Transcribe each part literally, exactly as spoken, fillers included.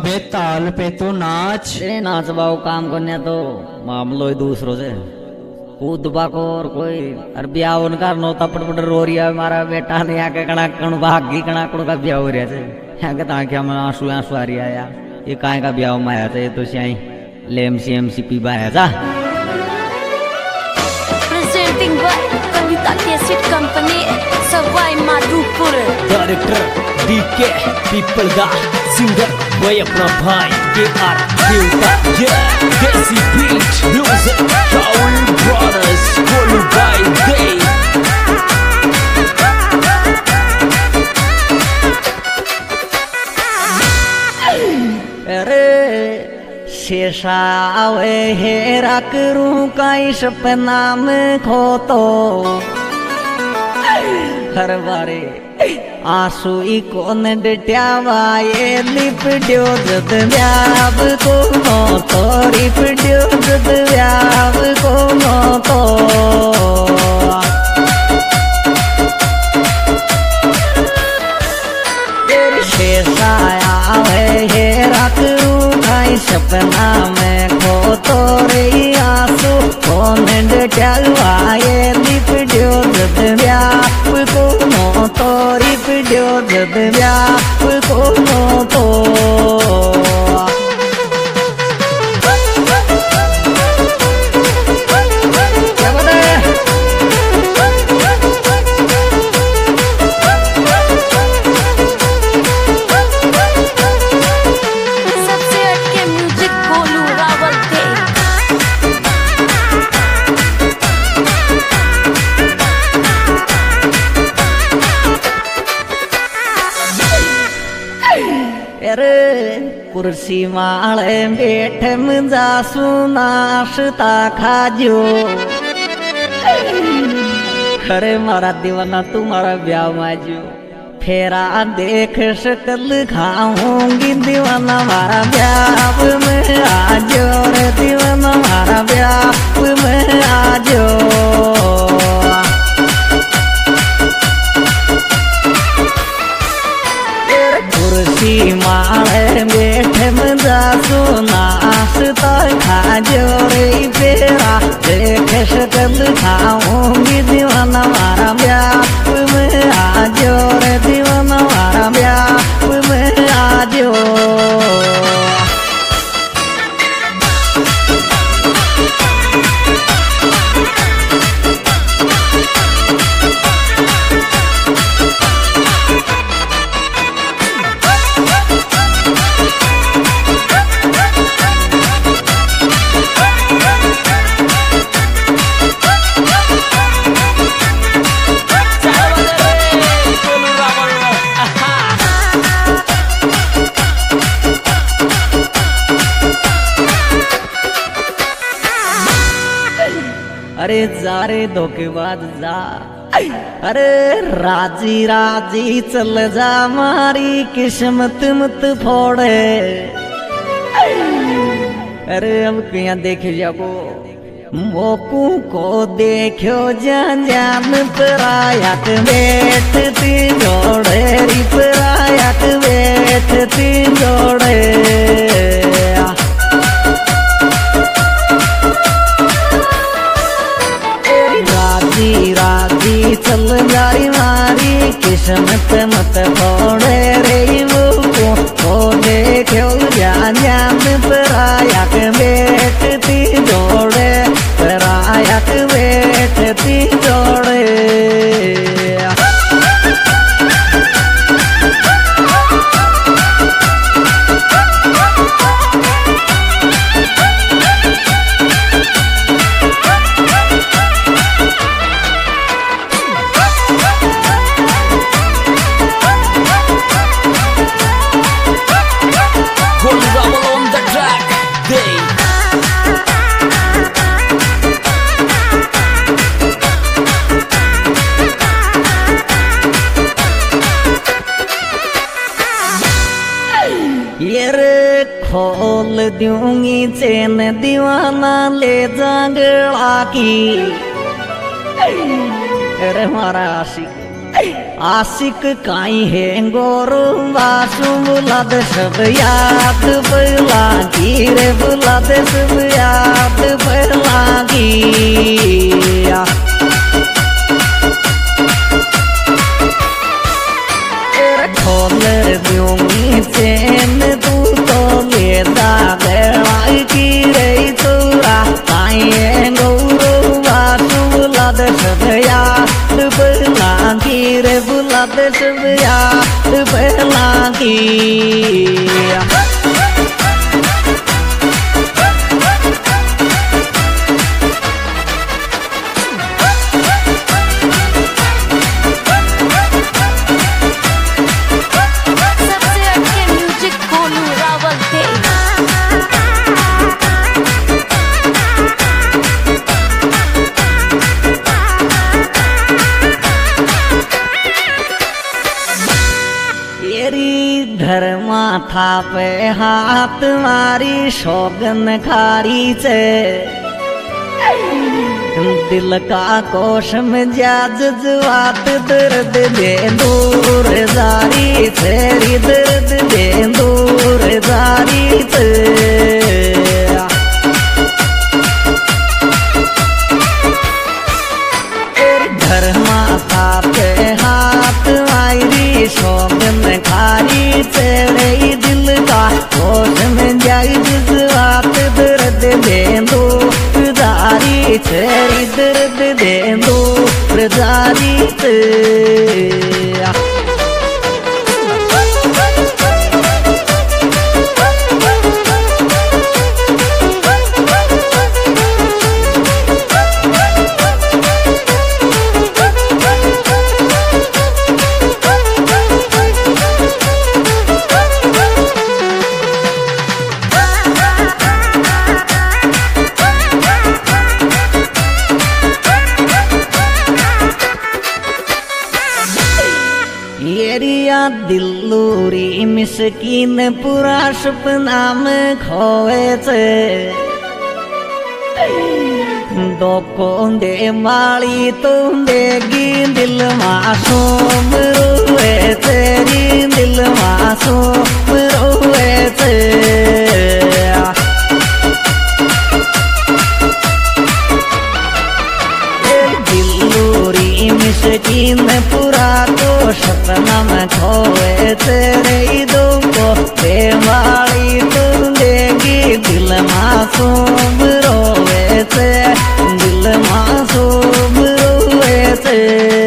अबे ताल पे तो नाच। तेरे नाच बाबू काम करने तो मामलो ही दूसरों से कूद बाको और कोई अरे ब्याह उनका नो तपड़ पड़ रो रिया हमारा बेटा ने यहाँ के कणा कण भागी कणा कण का ब्याह हो रहा थे यहाँ के ताकि हम आंसू आंसू आ रहा यार ये काय का ब्याह में आया था ये तो सियाई लेम सी एम सी पी बाया था। Presenting by Kavita cassette company Sawai Madhopur. Director DK people the singer वही अपना भाई के आर देवता ये desi beat music Kaul brothers कोलू बाय दे। अरे शेषावे हेरा करूं काई सपना में खो तो हर बारे आंसू ई कोन डट्यावा ये लिपड्यो जद व्याव को नो तो लिपड्यो जद व्याव को नो तो तेरे शेषाया वे हेरा करूं काई सपना में खो तो रे आंसू कोन डट्यावा ये लिपड्यो जद व्याव को नो तो लिपड्यो जद व्याव को नो तो सबसे हटके म्यूजिक गोलू रावल के। अरे कुर्सी माले बैठे मुझा सुनाशता खाजो अरे मारा दीवाना तुम्हारा ब्याह माजो फेरा देख शकल खाऊंगी दीवाना मारा ब्याह में आजो रे दीवाना मारा ब्याह में आजो। कुर्सी माले बैठे मजा सुनाशता खाजो रे फेरा देख शकल खाऊंगी दीवाना मारा ब्याह में आजो रे दीवाना मारा ब्याह में आजो। अरे जा रे धोखेबाज जा अरे राजी राजी चल जा मारी किस्मत मत फोड़े अरे अब कहीं देखे जाको मोकू को देखो जान जान परायात बैठती जोड़े री परायात बैठती जोड़े। राजी राजी चल जारी मारी किस्मत मत फोड़े रे मुको को देखो जान जान परायात बैठती जोड़े परायात बैठती जोड़े। Gold Rebel on the track they। ये रे खोल दूंगी चैन दीवाना ले जागड़ा की अरे हमारा आशिक आशिक काई है गोरु वासु बुला दे सब याद बुला की रे बुला दे सब याद बुला की खोल दूंगी चैन तू तो ले दाई की रे तोरा काई गौरु वासु बुला दे सब याद बुला की रे बुला दे सब याद बुला की धर्मा था पे हाथ मारी शोगन खारी से दिल का कोश में जा जज्बात दर्द दे दूर जारी तेरी दर्द दे दूर जारी से धर्मा था पे हाथ मारी शोगन खारी तेरे दिल का कोश में जाई जज्बात दर्द दे दो जारी तेरी दर्द दे दो जारी ते दिल्लूरी मिस्कीन पूरा सपना में खोए थे दो कोंदे माली तुम देगी दिल मासूम रोए तेरी दिल मासूम रोए थे दिल्लूरी मिस्कीन पूरा तो सपना में खोए तेरे दो को बेमारी तुम देगी दिल मासूम रोए थे दिल मासूम रोए थे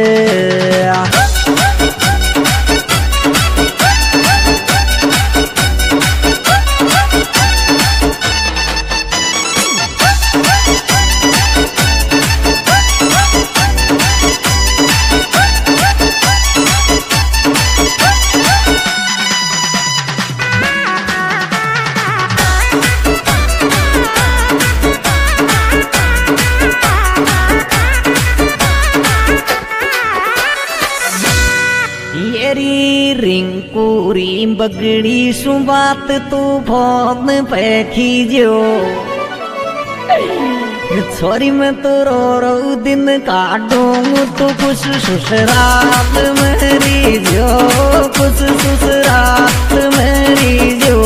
रिंकूरी बगड़ी सु बात तू फोन पे खींचो छोरी में तो रो रो दिन काटूं तू कुछ ससुराल मेरी जो कुछ ससुराल मेरी जो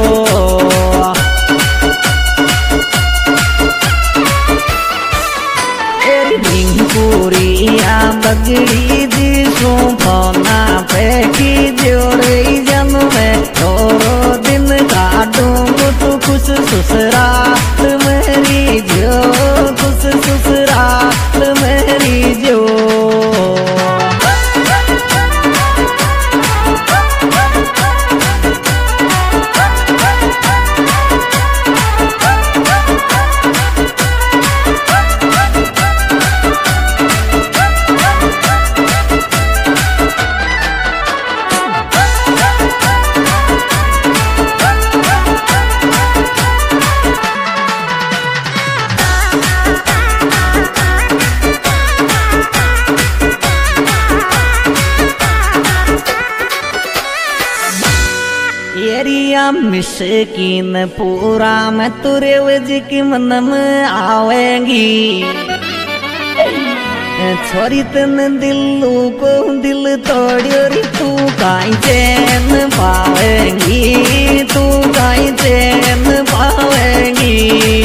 रिंकूरी बगड़ी दी सु फोना पे की जोड़ी जन्म में थोड़ो दिन काटूं तू कुछ ससुराल मेरी जो कुछ ससुराल मेरी जो मिस्कीन पूरा मैं तुरे वज की मन में आवेंगी छोरी तन दिलू को दिल तोड़ियो री तू काई चैन पावेंगी तू काई चैन पावेंगी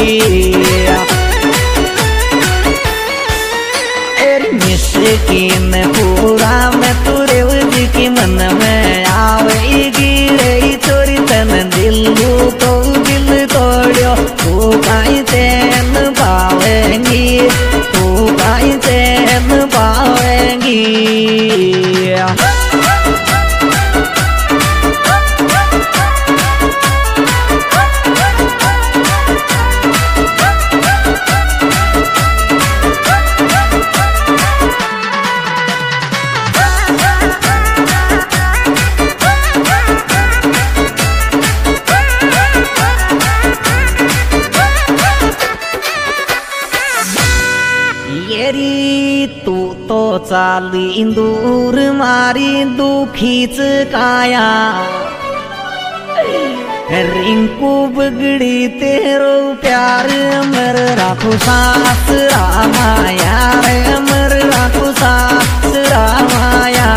मिस्किन पूरा मैं तुरे जी की मन में आवेगी रे छोरी तन दिलू को दिल तोड़ियो तू काई चैन पावेंगी तू काई चैन पावेंगी तू तो चाली दूर मारी दुखीच काया रिंकू बिगड़ी तेरो प्यार अमर राखो सास रामाया रे अमर राखो सास रामाया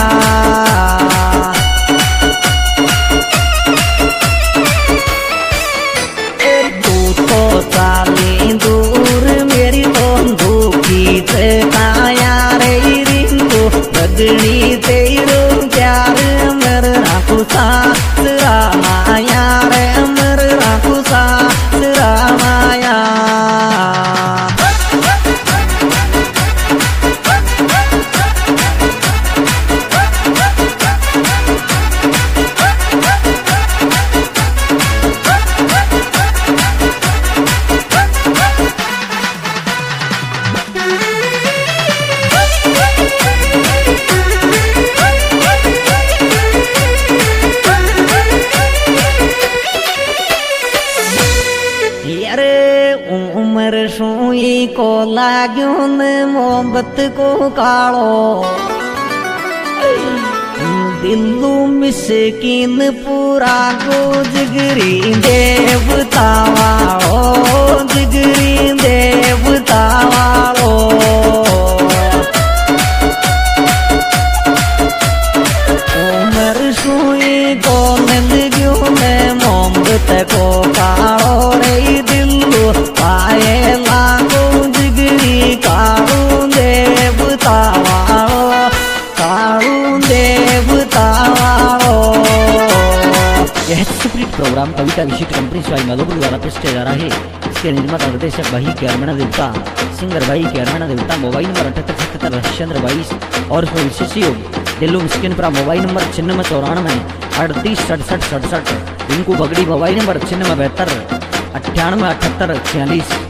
तू तो चाली दूर मेरी तो दुखीच काया रे रिंकू बिगड़ी तेरो प्यार अमर राखो सास रामाया रे अमर राखो सास रामाया उमर सुई को लाग्यो न मोहब्बत को कालो दिलू मिसकिन पूरा को जिगरी देवता वालो जिगरी देवता वालो उमर सुई को लाग्यो न मोहब्बत को कालो रे दिलू पाए लागो जिगरी कालू देवता वालो कालू देवता वालो। यह सुप्रीत प्रोग्राम कविता विशिष्ट कंपनी स्वाई माधोपुर द्वारा पेश किया जा रहा है। इसके निर्माता निर्देशक भाई के अरमणा देवता, सिंगर भाई के अरमणा देवता। मोबाइल नंबर अठहत्तर सतहत्तर हरिश्चंद्र बाईस और इसमें विशेष योग दिल्लू मिस्किनपुरा। मोबाइल नंबर छिन्नवे चौरानवे अड़तीस सड़सठ सड़सठ। रिंकू बगड़ी मोबाइल नंबर छिन्नवे बहत्तर अट्ठानवे अठहत्तर छियालीस।